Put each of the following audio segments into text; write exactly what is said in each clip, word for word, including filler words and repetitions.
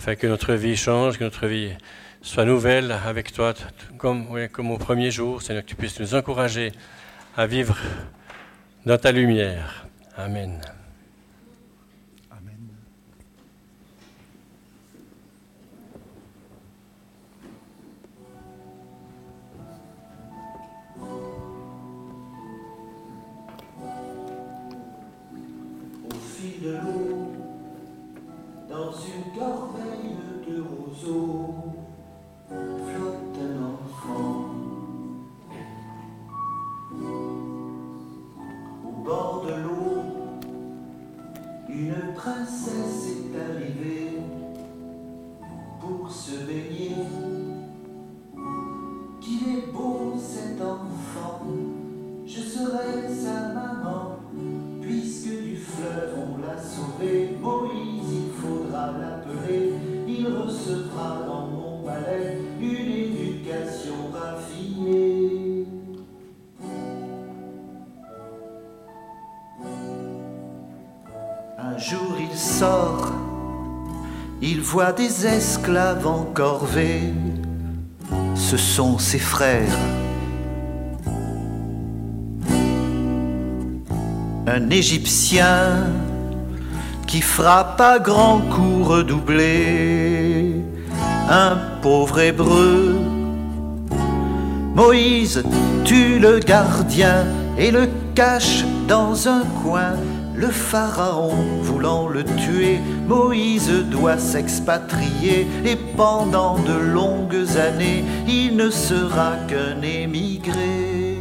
afin que notre vie change, que notre vie soit nouvelle avec toi, comme, oui, comme au premier jour, Seigneur, que tu puisses nous encourager à vivre dans ta lumière. Amen. Amen. Au fil de l'eau, dans une corbeille de roseaux, flotte un enfant. Au bord de l'eau, une princesse est arrivée pour se baigner. Qu'il est beau cet enfant, je serai sa maman, puisque du fleuve on l'a sauvé. Moïse, il faudra l'appeler, il recevra dans mon palais une éducation raffinée. Un jour il sort, il voit des esclaves en corvée, ce sont ses frères. Un Égyptien qui frappe à grands coups redoublés, un pauvre Hébreu. Moïse tue le gardien et le cache dans un coin. Le pharaon voulant le tuer, Moïse doit s'expatrier, et pendant de longues années, il ne sera qu'un émigré.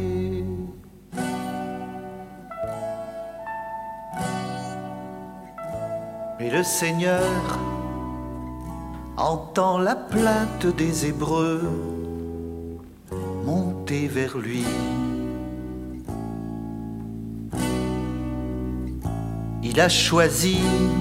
Mais le Seigneur entend la plainte des Hébreux monter vers lui. Il a choisi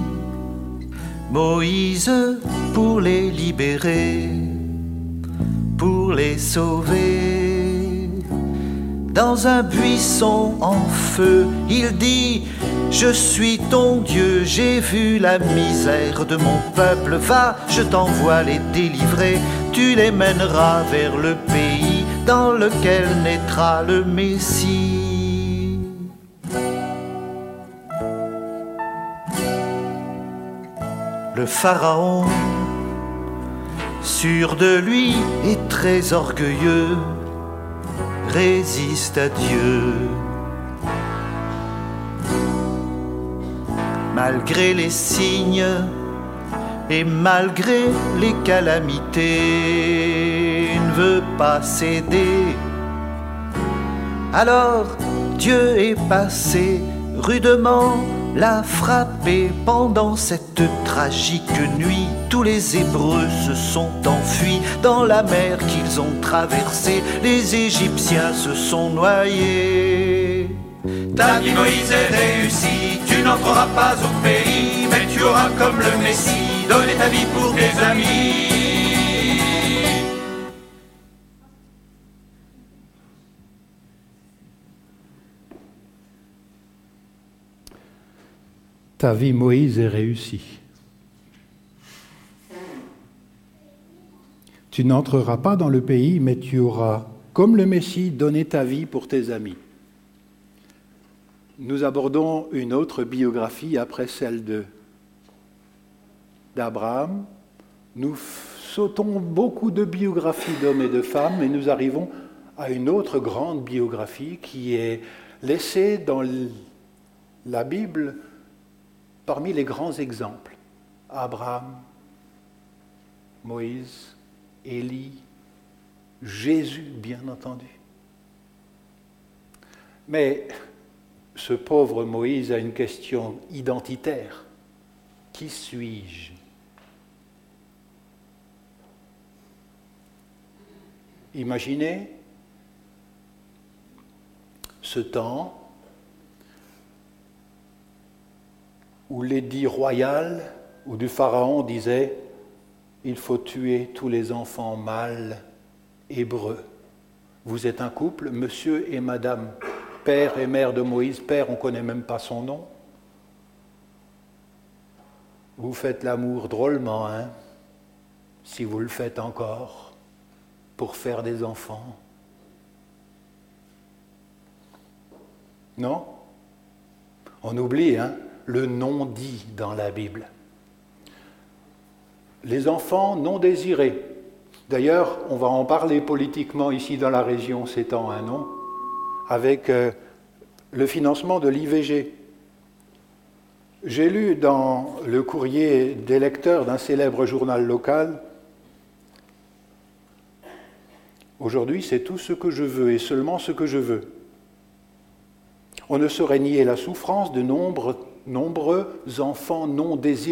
Moïse pour les libérer, pour les sauver. Dans un buisson en feu, il dit: je suis ton Dieu, j'ai vu la misère de mon peuple. Va, je t'envoie les délivrer, tu les mèneras vers le pays dans lequel naîtra le Messie. Le pharaon, sûr de lui et très orgueilleux, résiste à Dieu. Malgré les signes et malgré les calamités, il ne veut pas céder. Alors Dieu est passé rudement l'a frappé. Pendant cette tragique nuit, tous les Hébreux se sont enfuis dans la mer qu'ils ont traversée. Les Égyptiens se sont noyés. Ta vie, Moïse, est réussie, tu n'entreras pas au pays, mais tu auras comme le Messie donné ta vie pour tes amis. Ta vie, Moïse, est réussie. Tu n'entreras pas dans le pays, mais tu auras, comme le Messie, donné ta vie pour tes amis. Nous abordons une autre biographie après celle de, d'Abraham. Nous sautons beaucoup de biographies d'hommes et de femmes et nous arrivons à une autre grande biographie qui est laissée dans la Bible parmi les grands exemples. Abraham, Moïse, Élie, Jésus, bien entendu. Mais ce pauvre Moïse a une question identitaire. Qui suis-je ? Imaginez ce temps où l'édit royal ou du pharaon disait « Il faut tuer tous les enfants mâles hébreux. Vous êtes un couple, monsieur et madame, père et mère de Moïse. Père, on ne connaît même pas son nom. Vous faites l'amour drôlement, hein ? si vous le faites encore, pour faire des enfants. Non? On oublie, hein, le non dit dans la Bible. Les enfants non désirés. D'ailleurs, on va en parler politiquement ici dans la région, ces temps, hein, non? Avec euh, le financement de l'I V G. J'ai lu dans le courrier des lecteurs d'un célèbre journal local, « Aujourd'hui, c'est tout ce que je veux et seulement ce que je veux. On ne saurait nier la souffrance de nombre, nombreux enfants non désirés. »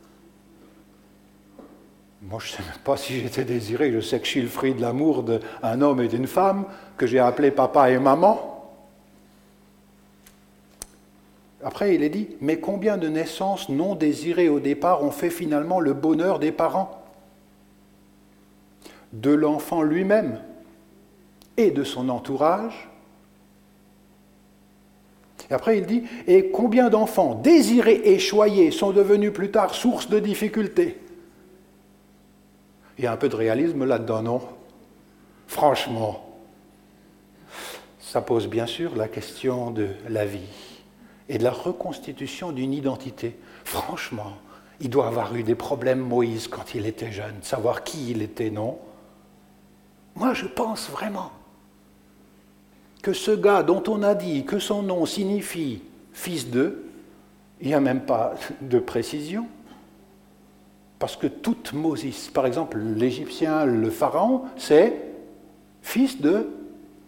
Moi, je ne sais même pas si j'étais désiré, je sais que je suis le fruit de l'amour d'un homme et d'une femme, que j'ai appelé papa et maman. Après, il est dit, mais combien de naissances non désirées au départ ont fait finalement le bonheur des parents, de l'enfant lui-même et de son entourage. Et après, il dit, et combien d'enfants désirés et choyés sont devenus plus tard source de difficultés. Il y a un peu de réalisme là-dedans, non? Franchement, ça pose bien sûr la question de la vie et de la reconstitution d'une identité. Franchement, il doit avoir eu des problèmes, Moïse, quand il était jeune, savoir qui il était, non? Moi, je pense vraiment que ce gars dont on a dit que son nom signifie « fils de », il n'y a même pas de précision, parce que toute Moses, par exemple, l'Égyptien, le Pharaon, c'est « fils de toute ».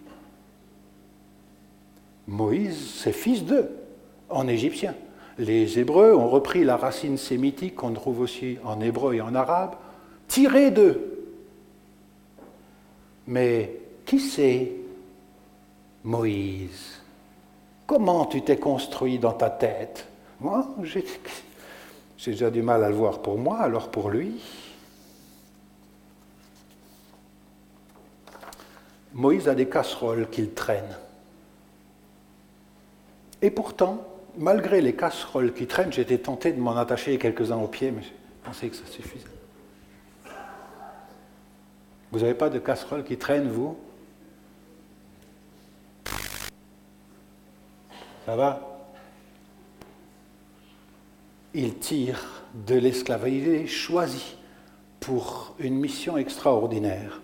Moïse, c'est fils de, en égyptien. Les Hébreux ont repris la racine sémitique qu'on trouve aussi en hébreu et en arabe, tiré de. Mais qui c'est Moïse? Comment tu t'es construit dans ta tête? Moi, j'ai, j'ai déjà du mal à le voir pour moi, alors pour lui. Moïse a des casseroles qu'il traîne. Et pourtant, malgré les casseroles qui traînent, j'étais tenté de m'en attacher quelques-uns aux pieds, mais j'ai pensé que ça suffisait. Vous n'avez pas de casseroles qui traînent, vous? Ça va? Il tire de l'esclavage, il est choisi pour une mission extraordinaire.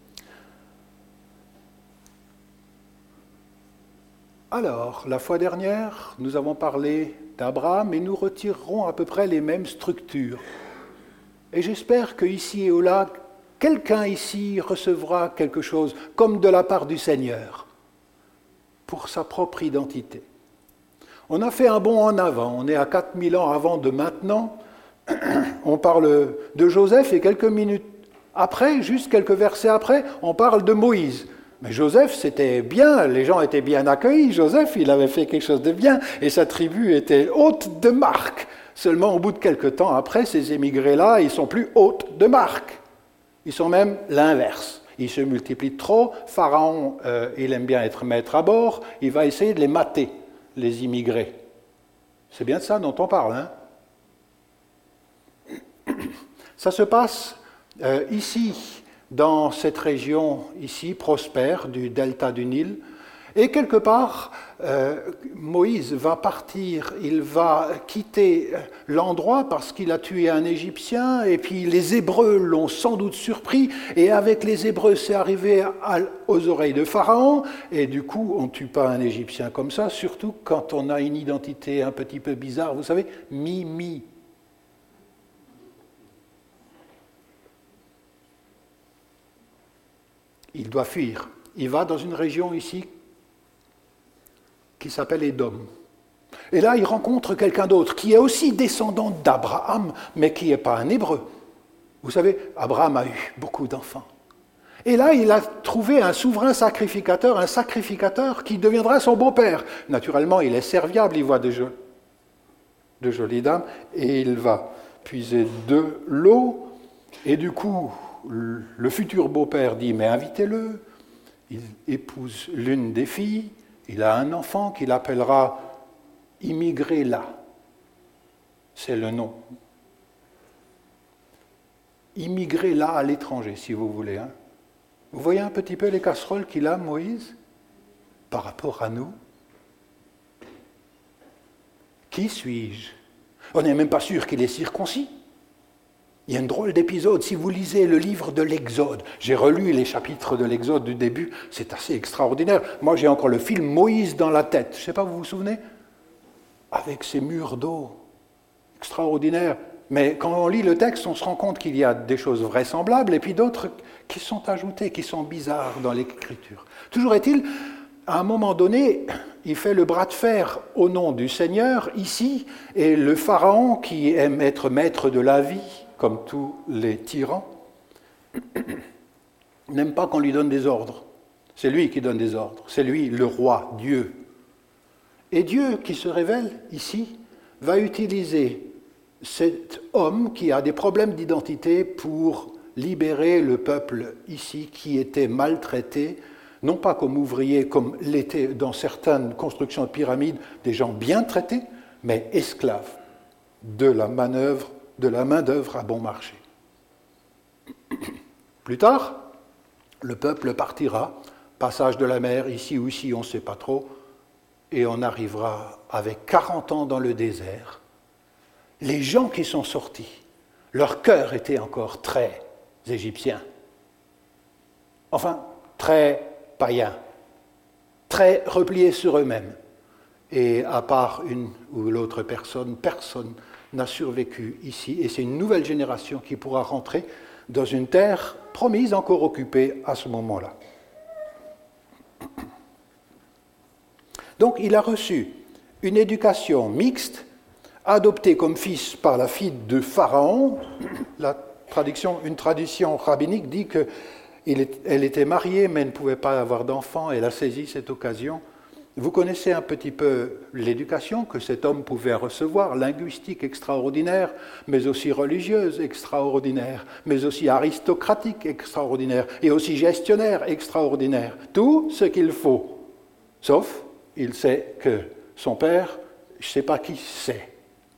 Alors, la fois dernière, nous avons parlé d'Abraham et nous retirerons à peu près les mêmes structures. Et j'espère qu'ici et là, quelqu'un ici recevra quelque chose comme de la part du Seigneur pour sa propre identité. On a fait un bond en avant, on est à quatre mille ans avant de maintenant. On parle de Joseph et quelques minutes après, juste quelques versets après, on parle de Moïse. Mais Joseph, c'était bien, les gens étaient bien accueillis. Joseph, il avait fait quelque chose de bien et sa tribu était haute de marque. Seulement, au bout de quelque temps après, ces émigrés-là, ils ne sont plus hautes de marque. Ils sont même l'inverse. Ils se multiplient trop. Pharaon, euh, il aime bien être maître à bord. Il va essayer de les mater, les immigrés. C'est bien de ça dont on parle, hein? Ça se passe euh, ici, dans cette région ici, prospère, du delta du Nil. Et quelque part, euh, Moïse va partir, il va quitter l'endroit parce qu'il a tué un Égyptien, et puis les Hébreux l'ont sans doute surpris, et avec les Hébreux, c'est arrivé à, aux oreilles de Pharaon, et du coup, on ne tue pas un Égyptien comme ça, surtout quand on a une identité un petit peu bizarre, vous savez, Mimi. Il doit fuir. Il va dans une région ici qui s'appelle Édom. Et là, il rencontre quelqu'un d'autre qui est aussi descendant d'Abraham, mais qui n'est pas un Hébreu. Vous savez, Abraham a eu beaucoup d'enfants. Et là, il a trouvé un souverain sacrificateur, un sacrificateur qui deviendra son beau-père. Naturellement, il est serviable, il voit de, jo- de jolies dames, et il va puiser de l'eau, et du coup, le futur beau-père dit, mais invitez-le. Il épouse l'une des filles, il a un enfant qu'il appellera Immigré là. C'est le nom. immigré là à l'étranger, si vous voulez. Hein. Vous voyez un petit peu les casseroles qu'il a, Moïse, par rapport à nous? Qui suis-je? On n'est même pas sûr qu'il est circoncis. Il y a une drôle d'épisode. Si vous lisez le livre de l'Exode, j'ai relu les chapitres de l'Exode du début, c'est assez extraordinaire. Moi, j'ai encore le film Moïse dans la tête. Je ne sais pas, vous vous souvenez? Avec ces murs d'eau. Extraordinaire. Mais quand on lit le texte, on se rend compte qu'il y a des choses vraisemblables et puis d'autres qui sont ajoutées, qui sont bizarres dans l'écriture. Toujours est-il, à un moment donné, il fait le bras de fer au nom du Seigneur, ici, et le Pharaon, qui aime être maître de la vie, comme tous les tyrans, n'aime pas qu'on lui donne des ordres. C'est lui qui donne des ordres. C'est lui, le roi, Dieu. Et Dieu, qui se révèle ici, va utiliser cet homme qui a des problèmes d'identité pour libérer le peuple ici qui était maltraité, non pas comme ouvrier, comme l'étaient dans certaines constructions de pyramides, des gens bien traités, mais esclaves de la manœuvre, de la main-d'œuvre à bon marché. Plus tard, le peuple partira, passage de la mer, ici ou ici, on ne sait pas trop, et on arrivera avec quarante ans dans le désert. Les gens qui sont sortis, leur cœur était encore très égyptien. Enfin, très païen, très repliés sur eux-mêmes. Et à part une ou l'autre personne, personne n'a survécu ici. Et c'est une nouvelle génération qui pourra rentrer dans une terre promise, encore occupée à ce moment-là. Donc il a reçu une éducation mixte, adopté comme fils par la fille de Pharaon. La tradition, une tradition rabbinique dit qu'elle était mariée mais ne pouvait pas avoir d'enfant. Elle a saisi cette occasion. Vous connaissez un petit peu l'éducation que cet homme pouvait recevoir, linguistique extraordinaire, mais aussi religieuse extraordinaire, mais aussi aristocratique extraordinaire, et aussi gestionnaire extraordinaire. Tout ce qu'il faut, sauf il sait que son père, je ne sais pas qui c'est.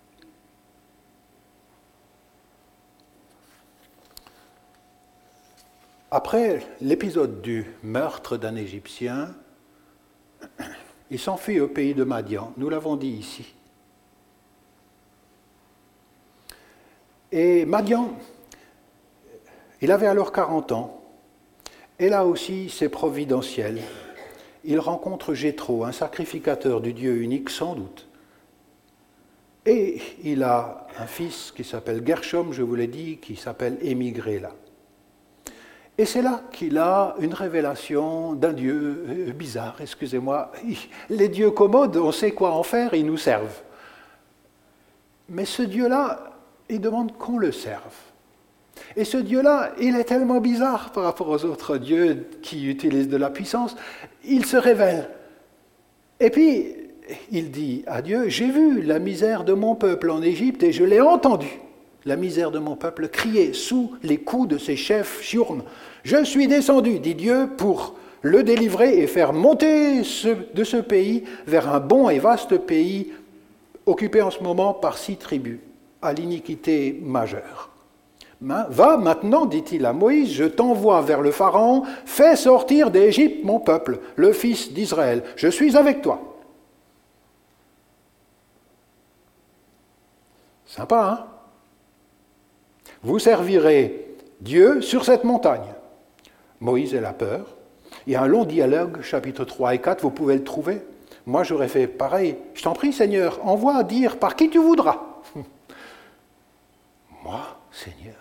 Après l'épisode du meurtre d'un Égyptien, il s'enfuit au pays de Madian, nous l'avons dit ici. Et Madian, il avait alors quarante ans, et là aussi c'est providentiel. Il rencontre Jéthro, un sacrificateur du Dieu unique sans doute. Et il a un fils qui s'appelle Gershom, je vous l'ai dit, qui s'appelle émigré là. Et c'est là qu'il a une révélation d'un Dieu bizarre, excusez-moi. Les dieux commodes, on sait quoi en faire, ils nous servent. Mais ce Dieu-là, il demande qu'on le serve. Et ce Dieu-là, il est tellement bizarre par rapport aux autres dieux qui utilisent de la puissance, il se révèle. Et puis, il dit à Dieu, j'ai vu la misère de mon peuple en Égypte et je l'ai entendu. La misère de mon peuple crier sous les coups de ses chefs chiurmes. Je suis descendu, dit Dieu, pour le délivrer et faire monter ce, de ce pays vers un bon et vaste pays occupé en ce moment par six tribus, à l'iniquité majeure. Va maintenant, dit-il à Moïse, je t'envoie vers le Pharaon, fais sortir d'Égypte mon peuple, le fils d'Israël. Je suis avec toi. Sympa, hein? Vous servirez Dieu sur cette montagne. Moïse a la peur. Il y a un long dialogue, chapitres trois et quatre, vous pouvez le trouver. Moi, j'aurais fait pareil. Je t'en prie, Seigneur, envoie dire par qui tu voudras. Moi, Seigneur,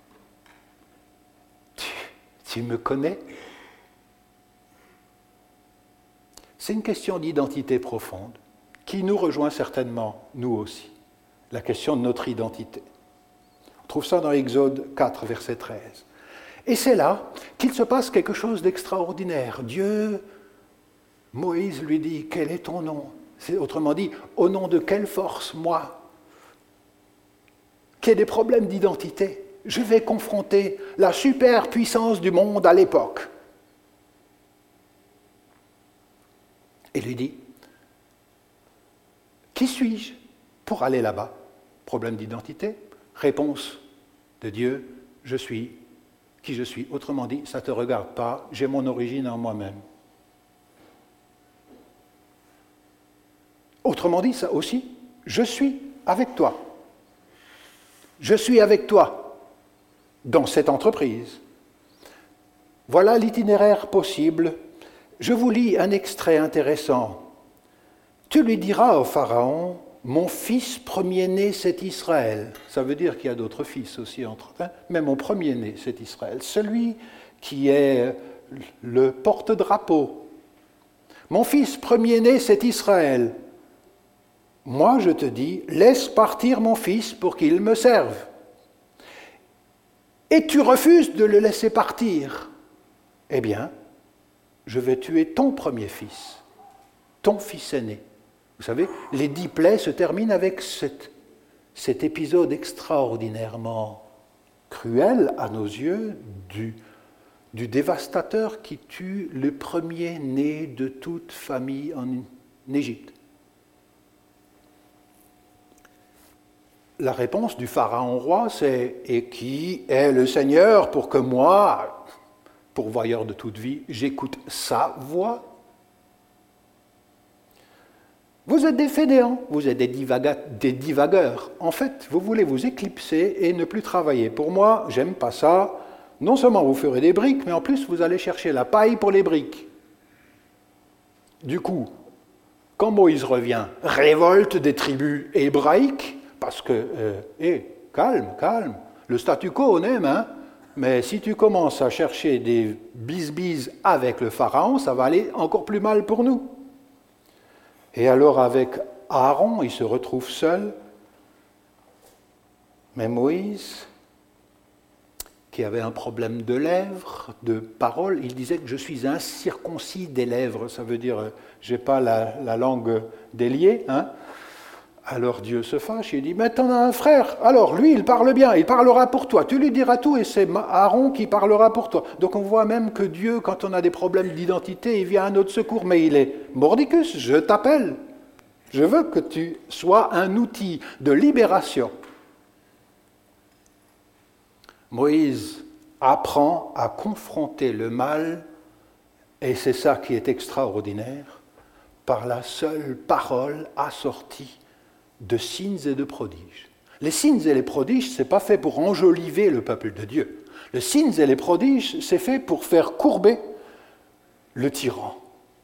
tu, tu me connais? C'est une question d'identité profonde qui nous rejoint certainement, nous aussi. La question de notre identité. On trouve ça dans Exode quatre, verset treize. Et c'est là qu'il se passe quelque chose d'extraordinaire. Dieu, Moïse lui dit, quel est ton nom? C'est, autrement dit, au nom de quelle force, moi, qui ai des problèmes d'identité, je vais confronter la superpuissance du monde à l'époque. Et lui dit, qui suis-je pour aller là-bas? Problème d'identité. Réponse de Dieu, je suis qui je suis. Autrement dit, ça ne te regarde pas, j'ai mon origine en moi-même. Autrement dit, ça aussi, je suis avec toi. Je suis avec toi dans cette entreprise. Voilà l'itinéraire possible. Je vous lis un extrait intéressant. Tu lui diras au Pharaon, mon fils premier-né, c'est Israël. Ça veut dire qu'il y a d'autres fils aussi entre eux, mais mon premier-né, c'est Israël. Celui qui est le porte-drapeau. Mon fils premier-né, c'est Israël. Moi, je te dis, laisse partir mon fils pour qu'il me serve. Et tu refuses de le laisser partir. Eh bien, je vais tuer ton premier fils, ton fils aîné. Vous savez, les dix plaies se terminent avec cet, cet épisode extraordinairement cruel à nos yeux du, du dévastateur qui tue le premier-né de toute famille en, en Égypte. La réponse du pharaon roi, c'est « Et qui est le Seigneur pour que moi, pourvoyeur de toute vie, j'écoute sa voix ?» Vous êtes des fainéants, vous êtes des, divaga- des divagueurs. En fait, vous voulez vous éclipser et ne plus travailler. Pour moi, j'aime pas ça. Non seulement vous ferez des briques, mais en plus vous allez chercher la paille pour les briques. Du coup, quand Moïse revient, révolte des tribus hébraïques, parce que, euh, hé, calme, calme, le statu quo on aime, hein, mais si tu commences à chercher des bisbises avec le pharaon, ça va aller encore plus mal pour nous. Et alors avec Aaron, il se retrouve seul, mais Moïse, qui avait un problème de lèvres, de parole, il disait que je suis incirconcis des lèvres, ça veut dire, je n'ai pas la, la langue déliée, hein. Alors Dieu se fâche, il dit, mais t'en as un frère, alors lui il parle bien, il parlera pour toi, tu lui diras tout et c'est Aaron qui parlera pour toi. Donc on voit même que Dieu, quand on a des problèmes d'identité, il vient à notre secours, mais il est Mordicus, je t'appelle, je veux que tu sois un outil de libération. Moïse apprend à confronter le mal, et c'est ça qui est extraordinaire, par la seule parole assortie de signes et de prodiges. Les signes et les prodiges, ce n'est pas fait pour enjoliver le peuple de Dieu. Les signes et les prodiges, c'est fait pour faire courber le tyran.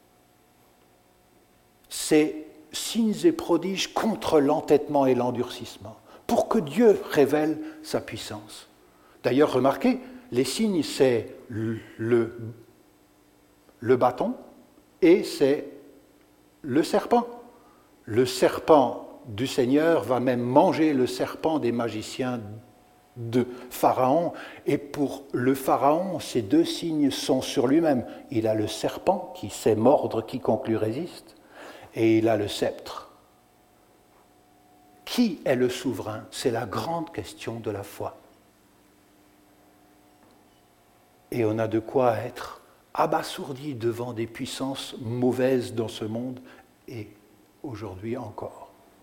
C'est signes et prodiges contre l'entêtement et l'endurcissement, pour que Dieu révèle sa puissance. D'ailleurs, remarquez, les signes, c'est le, le, le bâton et c'est le serpent. Le serpent du Seigneur va même manger le serpent des magiciens de Pharaon. Et pour le Pharaon, ces deux signes sont sur lui-même. Il a le serpent qui sait mordre quiconque lui résiste, et il a le sceptre. Qui est le souverain ? C'est la grande question de la foi. Et on a de quoi être abasourdi devant des puissances mauvaises dans ce monde, et aujourd'hui encore.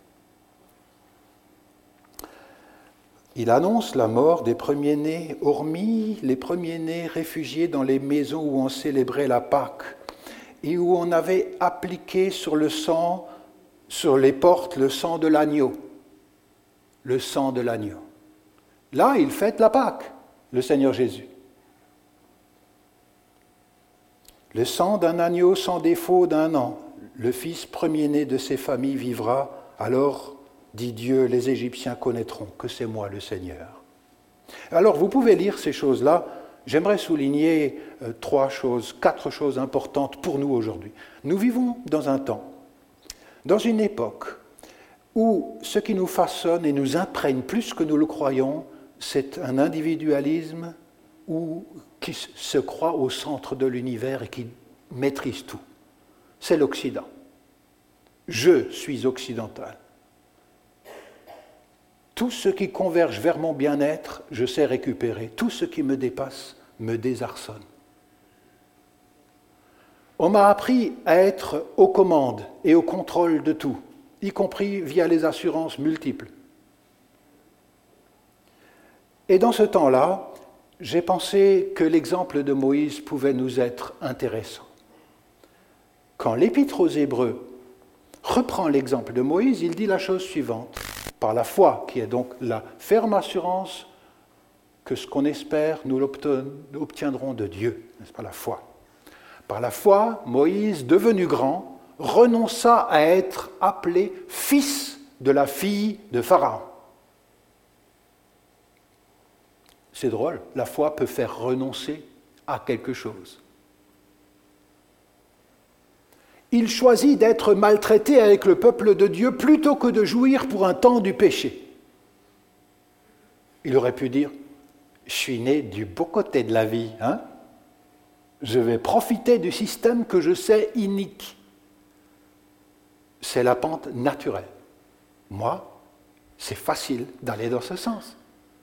Il annonce la mort des premiers-nés, hormis les premiers-nés réfugiés dans les maisons où on célébrait la Pâque et où on avait appliqué sur le sang, sur les portes, le sang de l'agneau. Le sang de l'agneau. Là, il fête la Pâque, le Seigneur Jésus. Le sang d'un agneau sans défaut d'un an. Le fils premier-né de ces familles vivra, alors, dit Dieu, les Égyptiens connaîtront que c'est moi le Seigneur. Alors, vous pouvez lire ces choses-là. J'aimerais souligner euh, trois choses, quatre choses importantes pour nous aujourd'hui. Nous vivons dans un temps, dans une époque, où ce qui nous façonne et nous imprègne plus que nous le croyons, c'est un individualisme où, qui se croit au centre de l'univers et qui maîtrise tout. C'est l'Occident. Je suis occidental. Tout ce qui converge vers mon bien-être, je sais récupérer. Tout ce qui me dépasse me désarçonne. On m'a appris à être aux commandes et au contrôle de tout, y compris via les assurances multiples. Et dans ce temps-là, j'ai pensé que l'exemple de Moïse pouvait nous être intéressant. Quand l'Épître aux Hébreux reprend l'exemple de Moïse, il dit la chose suivante. Par la foi, qui est donc la ferme assurance que ce qu'on espère, nous l'obtiendrons de Dieu, n'est-ce pas, la foi. Par la foi, Moïse, devenu grand, renonça à être appelé fils de la fille de Pharaon. C'est drôle, la foi peut faire renoncer à quelque chose. Il choisit d'être maltraité avec le peuple de Dieu plutôt que de jouir pour un temps du péché. Il aurait pu dire, je suis né du beau côté de la vie, hein? Je vais profiter du système que je sais inique. C'est la pente naturelle. Moi, c'est facile d'aller dans ce sens.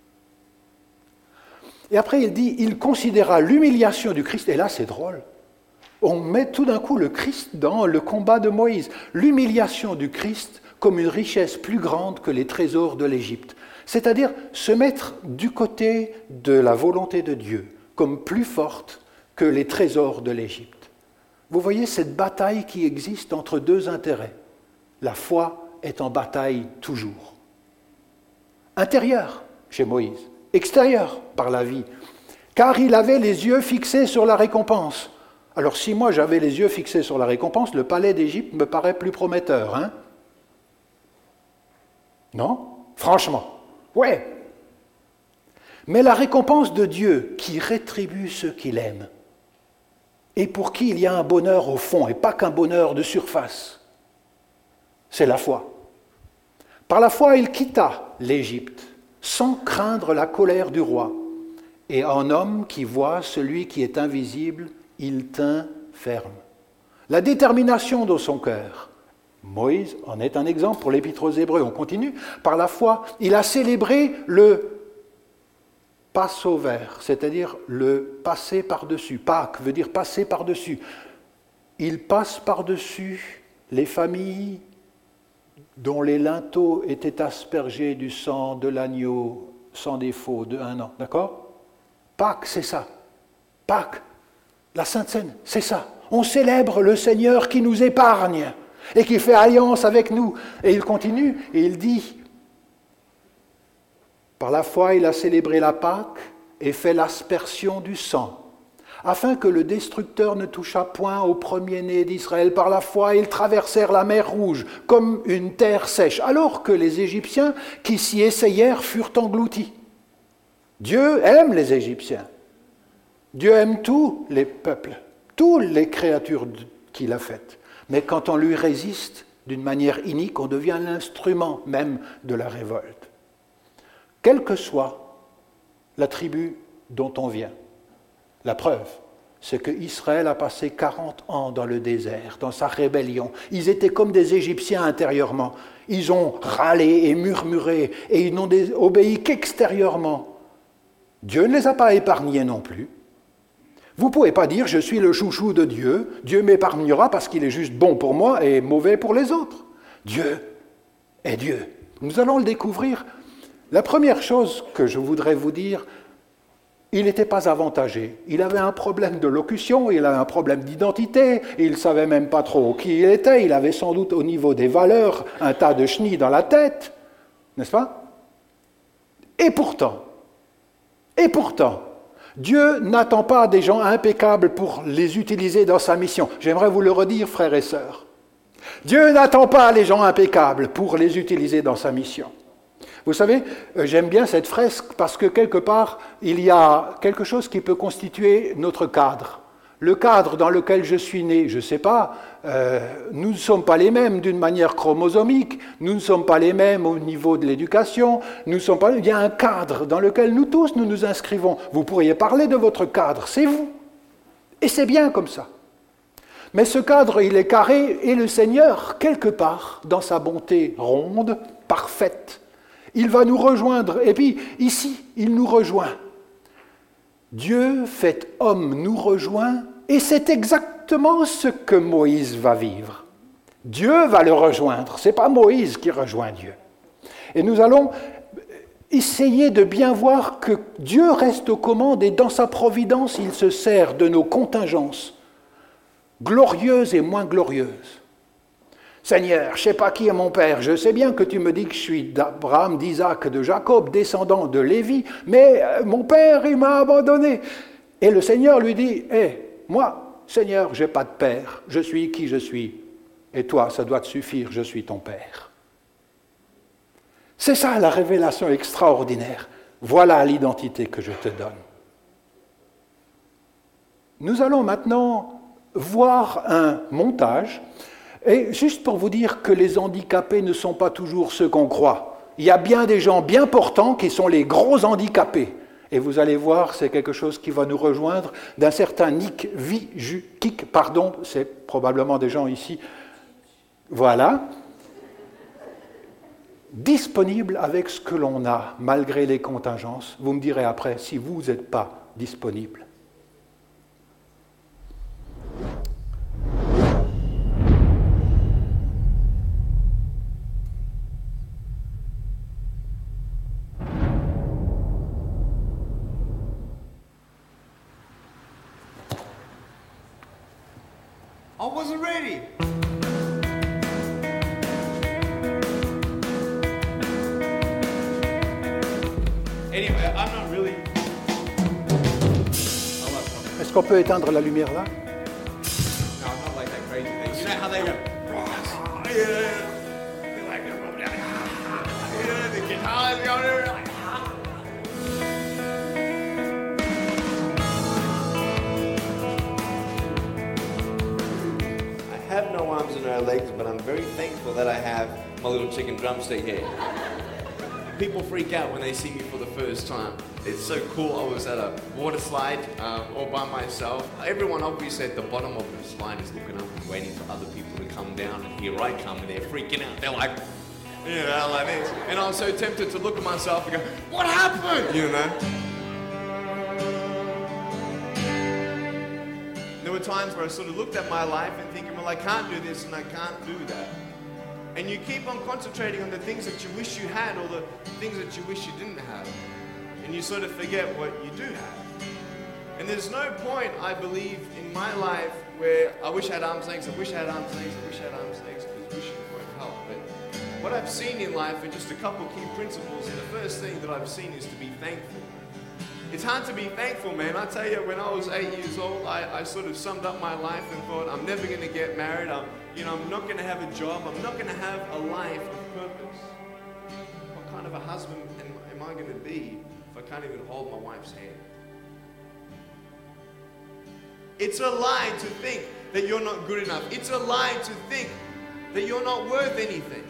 Et après, il dit, il considéra l'humiliation du Christ, et là, c'est drôle. On met tout d'un coup le Christ dans le combat de Moïse. L'humiliation du Christ comme une richesse plus grande que les trésors de l'Égypte. C'est-à-dire se mettre du côté de la volonté de Dieu, comme plus forte que les trésors de l'Égypte. Vous voyez cette bataille qui existe entre deux intérêts. La foi est en bataille toujours. Intérieure chez Moïse, extérieure par la vie, car il avait les yeux fixés sur la récompense. Alors si moi j'avais les yeux fixés sur la récompense, le palais d'Égypte me paraît plus prometteur, hein? Non? Franchement, ouais. Mais la récompense de Dieu qui rétribue ceux qu'il aime, et pour qui il y a un bonheur au fond, et pas qu'un bonheur de surface, c'est la foi. Par la foi, il quitta l'Égypte, sans craindre la colère du roi, et en homme qui voit celui qui est invisible, il tint ferme. La détermination dans son cœur. Moïse en est un exemple pour l'Épître aux Hébreux. On continue. Par la foi, il a célébré le Passover, c'est-à-dire le passer par-dessus. Pâques veut dire passer par-dessus. Il passe par-dessus les familles dont les linteaux étaient aspergés du sang de l'agneau sans défaut de un an. D'accord? Pâques, c'est ça. Pâques. La Sainte Seine, c'est ça. On célèbre le Seigneur qui nous épargne et qui fait alliance avec nous. Et il continue et il dit, par la foi, il a célébré la Pâque et fait l'aspersion du sang, afin que le destructeur ne touchât point au premier-né d'Israël. Par la foi, ils traversèrent la mer Rouge comme une terre sèche, alors que les Égyptiens qui s'y essayèrent furent engloutis. Dieu aime les Égyptiens. Dieu aime tous les peuples, toutes les créatures qu'il a faites. Mais quand on lui résiste d'une manière inique, on devient l'instrument même de la révolte. Quelle que soit la tribu dont on vient, la preuve, c'est qu'Israël a passé quarante ans dans le désert, dans sa rébellion. Ils étaient comme des Égyptiens intérieurement. Ils ont râlé et murmuré et ils n'ont obéi qu'extérieurement. Dieu ne les a pas épargnés non plus. Vous ne pouvez pas dire « je suis le chouchou de Dieu, Dieu m'épargnera parce qu'il est juste bon pour moi et mauvais pour les autres ». Dieu est Dieu. Nous allons le découvrir. La première chose que je voudrais vous dire, il n'était pas avantagé. Il avait un problème de locution, il avait un problème d'identité, il ne savait même pas trop qui il était, il avait sans doute au niveau des valeurs un tas de chenilles dans la tête, n'est-ce pas? Et pourtant, et pourtant, Dieu n'attend pas des gens impeccables pour les utiliser dans sa mission. J'aimerais vous le redire, frères et sœurs. Dieu n'attend pas les gens impeccables pour les utiliser dans sa mission. Vous savez, j'aime bien cette fresque parce que quelque part, il y a quelque chose qui peut constituer notre cadre. Le cadre dans lequel je suis né, je ne sais pas, euh, nous ne sommes pas les mêmes d'une manière chromosomique, nous ne sommes pas les mêmes au niveau de l'éducation, nous ne sommes pas, il y a un cadre dans lequel nous tous nous nous inscrivons. Vous pourriez parler de votre cadre, c'est vous. Et c'est bien comme ça. Mais ce cadre, il est carré et le Seigneur, quelque part, dans sa bonté ronde, parfaite, il va nous rejoindre. Et puis, ici, il nous rejoint. Dieu fait homme nous rejoint, et c'est exactement ce que Moïse va vivre. Dieu va le rejoindre, ce n'est pas Moïse qui rejoint Dieu. Et nous allons essayez de bien voir que Dieu reste aux commandes et dans sa providence, il se sert de nos contingences, glorieuses et moins glorieuses. Seigneur, je ne sais pas qui est mon père, je sais bien que tu me dis que je suis d'Abraham, d'Isaac, de Jacob, descendant de Lévi, mais mon père, il m'a abandonné. Et le Seigneur lui dit, hé, hey, moi, Seigneur, je n'ai pas de père, je suis qui je suis. Et toi, ça doit te suffire, je suis ton père. C'est ça la révélation extraordinaire. Voilà l'identité que je te donne. Nous allons maintenant voir un montage. Et juste pour vous dire que les handicapés ne sont pas toujours ceux qu'on croit. Il y a bien des gens bien portants qui sont les gros handicapés. Et vous allez voir, c'est quelque chose qui va nous rejoindre d'un certain Nick Vujicic, pardon, c'est probablement des gens ici. Voilà. Disponible avec ce que l'on a, malgré les contingences. Vous me direz après si vous n'êtes pas disponible. I wasn't ready. Anyway, I'm not really. Est-ce qu'on peut éteindre la lumière là? No, I'm not like that crazy thing. You know how they were. Yeah. They're like, yeah, the guitars going there. Like, I have no arms and no legs, but I'm very thankful that I have my little chicken drumstick here. People freak out when they see me for the first time. It's so cool. I was at a water slide um, all by myself. Everyone obviously at the bottom of the slide is looking up and waiting for other people to come down. And here I come and they're freaking out. They're like, you know, like this. And I was so tempted to look at myself and go, what happened? You know? There were times where I sort of looked at my life and thinking, well, I can't do this and I can't do that. And you keep on concentrating on the things that you wish you had or the things that you wish you didn't have. And you sort of forget what you do have. And there's no point, I believe, in my life where I wish I had arms and legs, I wish I had arms and legs, I wish I had arms and legs, because wishing won't help. But what I've seen in life are just a couple key principles. And the first thing that I've seen is to be thankful. It's hard to be thankful, man. I tell you, when I was eight years old, I, I sort of summed up my life and thought, I'm never going to get married. I'm, you know, I'm not going to have a job. I'm not going to have a life of purpose. What kind of a husband am, am I going to be if I can't even hold my wife's hand? It's a lie to think that you're not good enough. It's a lie to think that you're not worth anything.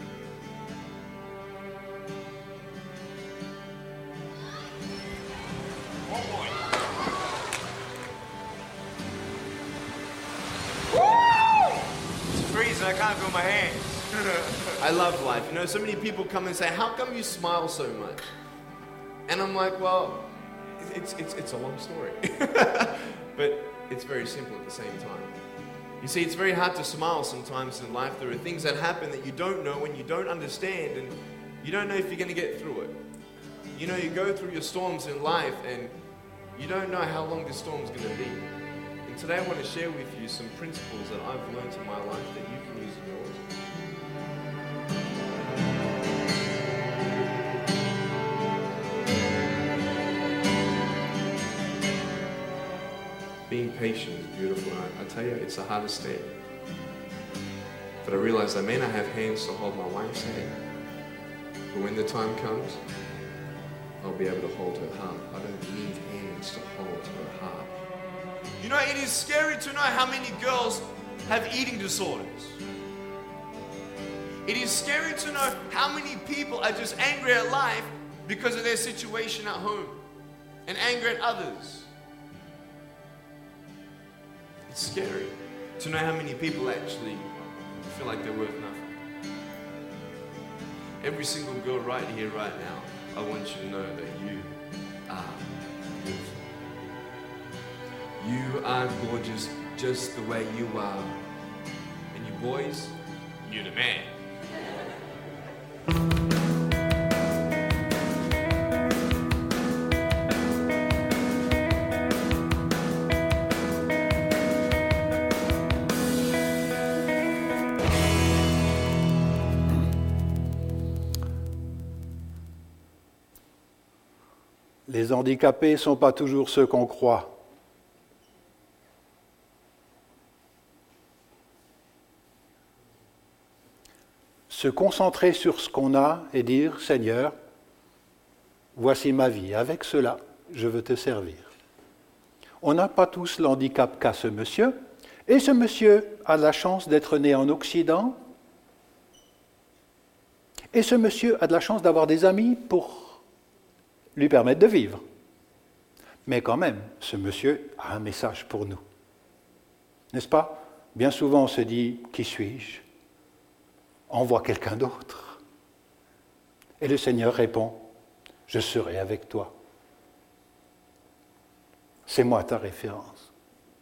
I can't feel my hands. I love life. You know, so many people come and say, how come you smile so much? And I'm like, well, it's, it's, it's a long story. But it's very simple at the same time. You see, it's very hard to smile sometimes in life. There are things that happen that you don't know and you don't understand, and you don't know if you're going to get through it. You know, you go through your storms in life and you don't know how long this storm's going to be. And today I want to share with you some principles that I've learned in my life that you can use in yours. Being patient is beautiful. I, I tell you, it's the hardest thing. But I realized I may not have hands to hold my wife's hand, but when the time comes, I'll be able to hold her heart. I don't need hands to hold her heart. You know, it is scary to know how many girls have eating disorders. It is scary to know how many people are just angry at life because of their situation at home and angry at others. It's scary to know how many people actually feel like they're worth nothing. Every single girl right here, right now, I want you to know that you are beautiful. You are gorgeous just the way you are. And you boys, you're the man. Les handicapés ne sont pas toujours ceux qu'on croit. Se concentrer sur ce qu'on a et dire, Seigneur, voici ma vie, avec cela, je veux te servir. On n'a pas tous l'handicap qu'a ce monsieur, et ce monsieur a la chance d'être né en Occident, et ce monsieur a de la chance d'avoir des amis pour lui permettre de vivre. Mais quand même, ce monsieur a un message pour nous. N'est-ce pas? Bien souvent on se dit, qui suis-je? Envoie quelqu'un d'autre. Et le Seigneur répond, je serai avec toi. C'est moi ta référence.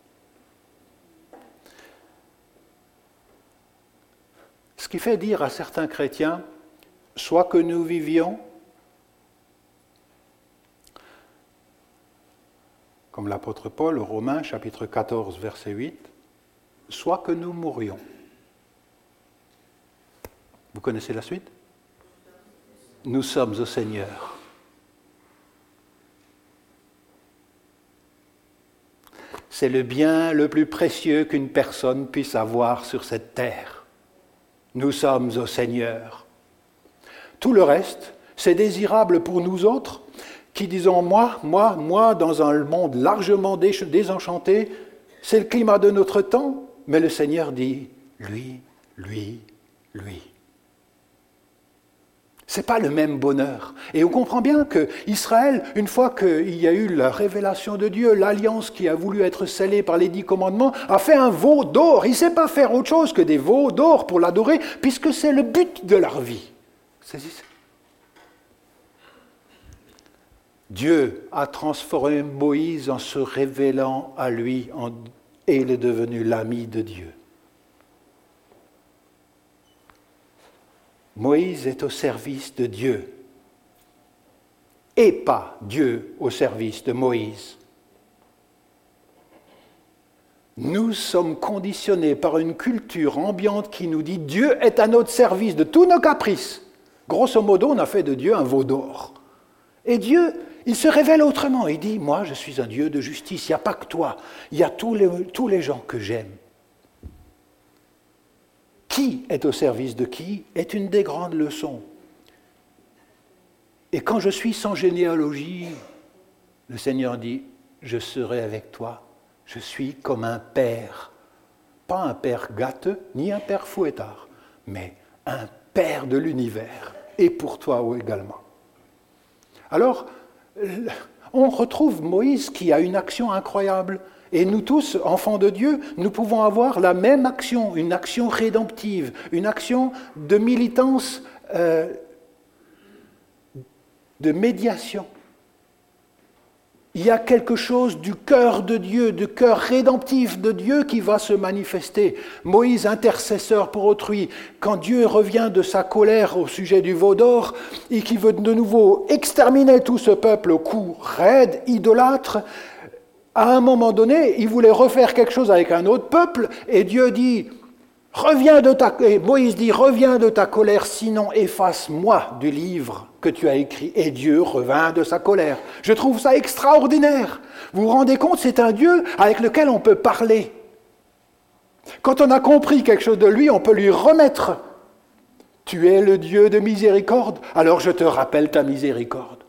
Ce qui fait dire à certains chrétiens, soit que nous vivions, comme l'apôtre Paul, aux Romains, chapitre quatorze, verset huit, soit que nous mourions. Vous connaissez la suite? Nous sommes au Seigneur. C'est le bien le plus précieux qu'une personne puisse avoir sur cette terre. Nous sommes au Seigneur. Tout le reste, c'est désirable pour nous autres qui disons, moi, moi, moi, dans un monde largement désenchanté, c'est le climat de notre temps, mais le Seigneur dit, lui, lui, lui. Ce n'est pas le même bonheur. Et on comprend bien qu'Israël, une fois qu'il y a eu la révélation de Dieu, l'alliance qui a voulu être scellée par les dix commandements, a fait un veau d'or. Il ne sait pas faire autre chose que des veaux d'or pour l'adorer, puisque c'est le but de leur vie. Saisissez. Dieu a transformé Moïse en se révélant à lui, en, et il est devenu l'ami de Dieu. Moïse est au service de Dieu, et pas Dieu au service de Moïse. Nous sommes conditionnés par une culture ambiante qui nous dit Dieu est à notre service de tous nos caprices. Grosso modo, on a fait de Dieu un veau d'or. Et Dieu, il se révèle autrement. Il dit, moi, je suis un Dieu de justice. Il n'y a pas que toi. Il y a tous les, tous les gens que j'aime. Qui est au service de qui est une des grandes leçons. Et quand je suis sans généalogie, le Seigneur dit, je serai avec toi. Je suis comme un père. Pas un père gâteux, ni un père fouettard, mais un père de l'univers. Et pour toi également. Alors, on retrouve Moïse qui a une action incroyable. Et nous tous, enfants de Dieu, nous pouvons avoir la même action, une action rédemptive, une action de militance, euh, de médiation. Il y a quelque chose du cœur de Dieu, du cœur rédemptif de Dieu qui va se manifester. Moïse, intercesseur pour autrui, quand Dieu revient de sa colère au sujet du veau d'or et qui veut de nouveau exterminer tout ce peuple au cou raide, idolâtre, à un moment donné, il voulait refaire quelque chose avec un autre peuple, et Dieu dit, reviens de ta... Et Moïse dit, reviens de ta colère, sinon efface-moi du livre que tu as écrit. Et Dieu revint de sa colère. Je trouve ça extraordinaire. Vous vous rendez compte, c'est un Dieu avec lequel on peut parler. Quand on a compris quelque chose de lui, on peut lui remettre. Tu es le Dieu de miséricorde, alors je te rappelle ta miséricorde.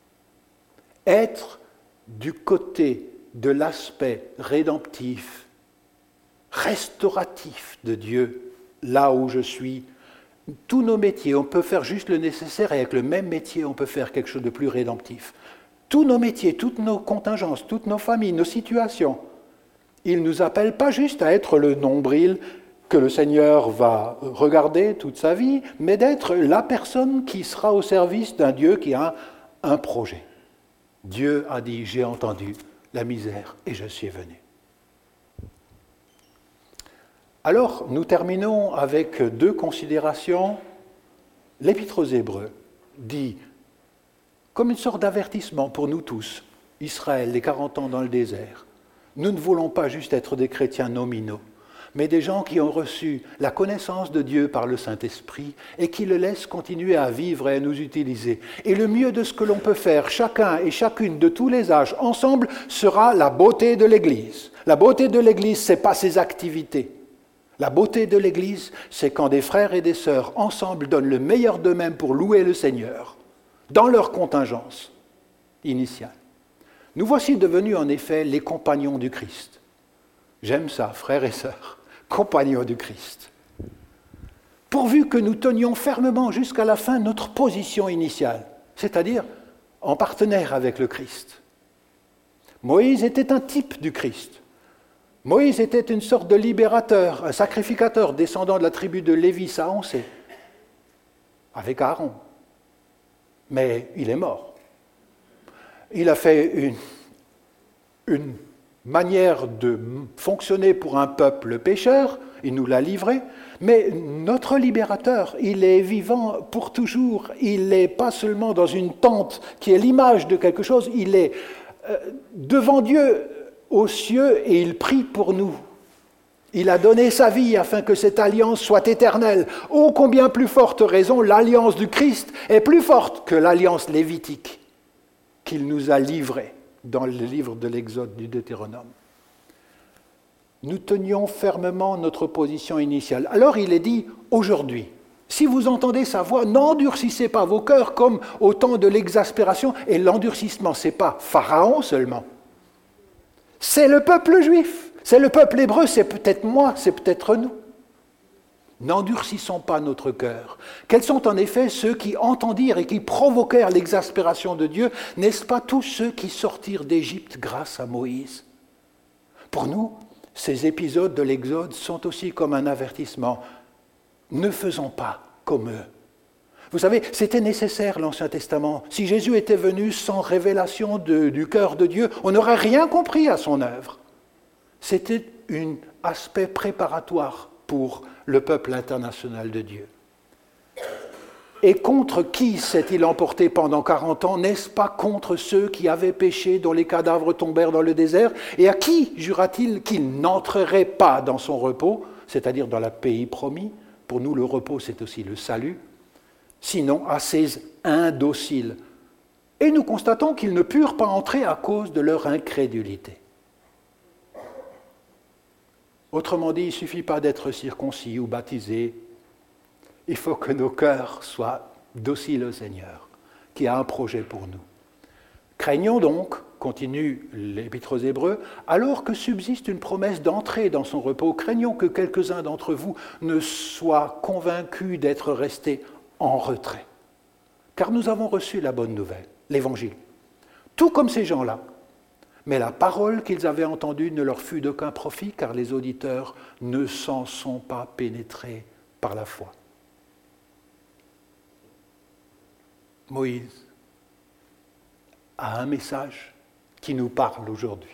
Être du côté de l'aspect rédemptif, restauratif de Dieu, là où je suis. Tous nos métiers, on peut faire juste le nécessaire, et avec le même métier, on peut faire quelque chose de plus rédemptif. Tous nos métiers, toutes nos contingences, toutes nos familles, nos situations, il ne nous appelle pas juste à être le nombril que le Seigneur va regarder toute sa vie, mais d'être la personne qui sera au service d'un Dieu qui a un projet. Dieu a dit, j'ai entendu la misère, et je suis venu. Alors, nous terminons avec deux considérations. L'Épître aux Hébreux dit, comme une sorte d'avertissement pour nous tous, Israël, les quarante ans dans le désert, nous ne voulons pas juste être des chrétiens nominaux, mais des gens qui ont reçu la connaissance de Dieu par le Saint-Esprit et qui le laissent continuer à vivre et à nous utiliser. Et le mieux de ce que l'on peut faire, chacun et chacune de tous les âges, ensemble, sera la beauté de l'Église. La beauté de l'Église, ce n'est pas ses activités. La beauté de l'Église, c'est quand des frères et des sœurs, ensemble, donnent le meilleur d'eux-mêmes pour louer le Seigneur, dans leur contingence initiale. Nous voici devenus en effet les compagnons du Christ. J'aime ça, frères et sœurs, compagnons du Christ. Pourvu que nous tenions fermement jusqu'à la fin notre position initiale, c'est-à-dire en partenaire avec le Christ. Moïse était un type du Christ. Moïse était une sorte de libérateur, un sacrificateur descendant de la tribu de Lévi, ça on sait, avec Aaron. Mais il est mort. Il a fait une, une manière de fonctionner pour un peuple pécheur, il nous l'a livré, mais notre libérateur, il est vivant pour toujours, il n'est pas seulement dans une tente qui est l'image de quelque chose, il est euh, devant Dieu aux cieux et il prie pour nous. Il a donné sa vie afin que cette alliance soit éternelle. Ô combien plus forte raison, l'alliance du Christ est plus forte que l'alliance lévitique qu'il nous a livrée dans le livre de l'Exode du Deutéronome. Nous tenions fermement notre position initiale. Alors il est dit aujourd'hui, si vous entendez sa voix, n'endurcissez pas vos cœurs comme au temps de l'exaspération. Et l'endurcissement, ce n'est pas Pharaon seulement. C'est le peuple juif, c'est le peuple hébreu, c'est peut-être moi, c'est peut-être nous. N'endurcissons pas notre cœur. Quels sont en effet ceux qui entendirent et qui provoquèrent l'exaspération de Dieu? N'est-ce pas tous ceux qui sortirent d'Égypte grâce à Moïse? Pour nous, ces épisodes de l'Exode sont aussi comme un avertissement. Ne faisons pas comme eux. Vous savez, c'était nécessaire l'Ancien Testament. Si Jésus était venu sans révélation de, du cœur de Dieu, on n'aurait rien compris à son œuvre. C'était un aspect préparatoire pour le peuple international de Dieu. Et contre qui s'est-il emporté pendant quarante ans? N'est-ce pas contre ceux qui avaient péché, dont les cadavres tombèrent dans le désert? Et à qui jura-t-il qu'il n'entrerait pas dans son repos, c'est-à-dire dans le pays promis? Pour nous, le repos, c'est aussi le salut. Sinon à ces indociles. Et nous constatons qu'ils ne purent pas entrer à cause de leur incrédulité. Autrement dit, il ne suffit pas d'être circoncis ou baptisé. Il faut que nos cœurs soient dociles au Seigneur, qui a un projet pour nous. Craignons donc, continue l'Épître aux Hébreux, alors que subsiste une promesse d'entrer dans son repos, craignons que quelques-uns d'entre vous ne soient convaincus d'être restés en retrait. Car nous avons reçu la bonne nouvelle, l'Évangile, tout comme ces gens-là. Mais la parole qu'ils avaient entendue ne leur fut d'aucun profit, car les auditeurs ne s'en sont pas pénétrés par la foi. Moïse a un message qui nous parle aujourd'hui.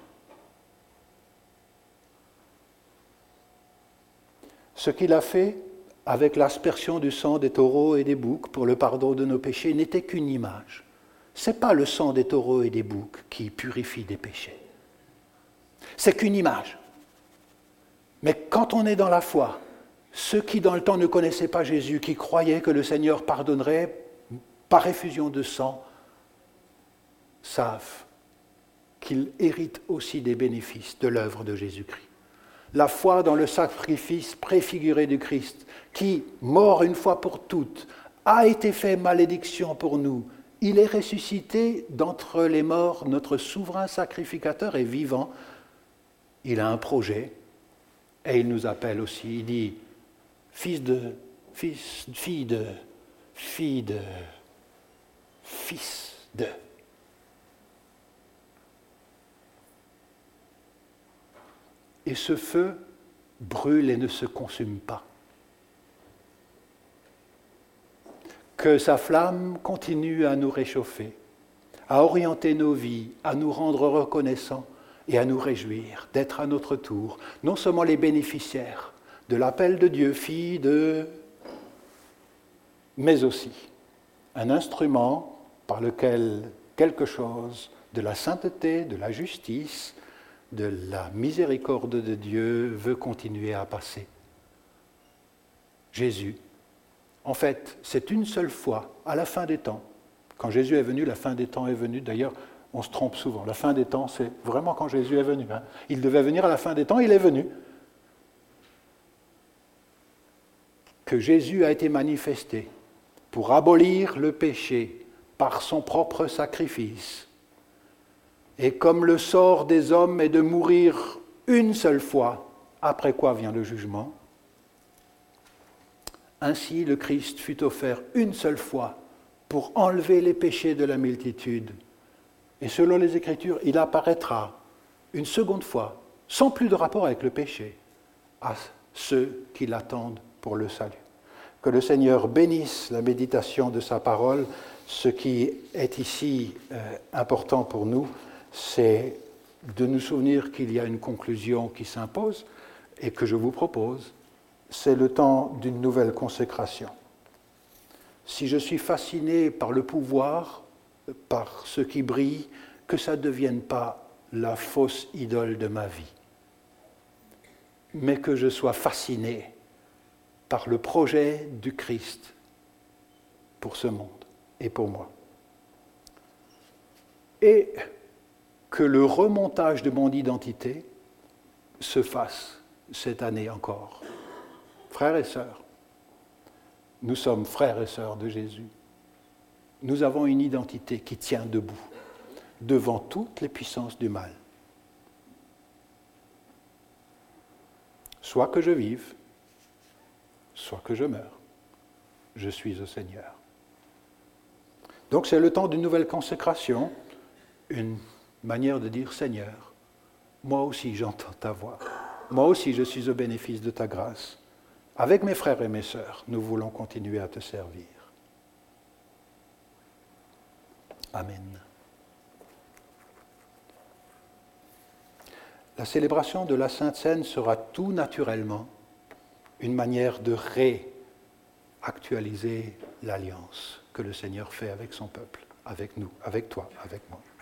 Ce qu'il a fait avec l'aspersion du sang des taureaux et des boucs pour le pardon de nos péchés n'était qu'une image. Ce n'est pas le sang des taureaux et des boucs qui purifie des péchés. C'est qu'une image. Mais quand on est dans la foi, ceux qui dans le temps ne connaissaient pas Jésus, qui croyaient que le Seigneur pardonnerait par effusion de sang, savent qu'ils héritent aussi des bénéfices de l'œuvre de Jésus-Christ. La foi dans le sacrifice préfiguré du Christ, qui, mort une fois pour toutes, a été fait malédiction pour nous. Il est ressuscité d'entre les morts, notre souverain sacrificateur est vivant. Il a un projet et il nous appelle aussi. Il dit, fils de, fils, fille de, fille de, fils de. Et ce feu brûle et ne se consume pas. Que sa flamme continue à nous réchauffer, à orienter nos vies, à nous rendre reconnaissants et à nous réjouir d'être à notre tour, non seulement les bénéficiaires de l'appel de Dieu, fille de, mais aussi un instrument par lequel quelque chose de la sainteté, de la justice, de la miséricorde de Dieu veut continuer à passer. Jésus, en fait, c'est une seule fois, à la fin des temps. Quand Jésus est venu, la fin des temps est venue. D'ailleurs, on se trompe souvent. La fin des temps, c'est vraiment quand Jésus est venu. Hein. Il devait venir à la fin des temps, il est venu. Que Jésus a été manifesté pour abolir le péché par son propre sacrifice. Et comme le sort des hommes est de mourir une seule fois, après quoi vient le jugement, ainsi le Christ fut offert une seule fois pour enlever les péchés de la multitude. Et selon les Écritures, il apparaîtra une seconde fois, sans plus de rapport avec le péché, à ceux qui l'attendent pour le salut. Que le Seigneur bénisse la méditation de sa parole. Ce qui est ici euh, important pour nous, c'est de nous souvenir qu'il y a une conclusion qui s'impose et que je vous propose, c'est le temps d'une nouvelle consécration. Si je suis fasciné par le pouvoir, par ce qui brille, que ça ne devienne pas la fausse idole de ma vie, mais que je sois fasciné par le projet du Christ pour ce monde et pour moi. Et que le remontage de mon identité se fasse cette année encore. Frères et sœurs, nous sommes frères et sœurs de Jésus. Nous avons une identité qui tient debout devant toutes les puissances du mal. Soit que je vive, soit que je meure, je suis au Seigneur. Donc c'est le temps d'une nouvelle consécration, une manière de dire Seigneur, moi aussi j'entends ta voix, moi aussi je suis au bénéfice de ta grâce. Avec mes frères et mes sœurs, nous voulons continuer à te servir. Amen. La célébration de la Sainte Seine sera tout naturellement une manière de réactualiser l'alliance que le Seigneur fait avec son peuple, avec nous, avec toi, avec moi.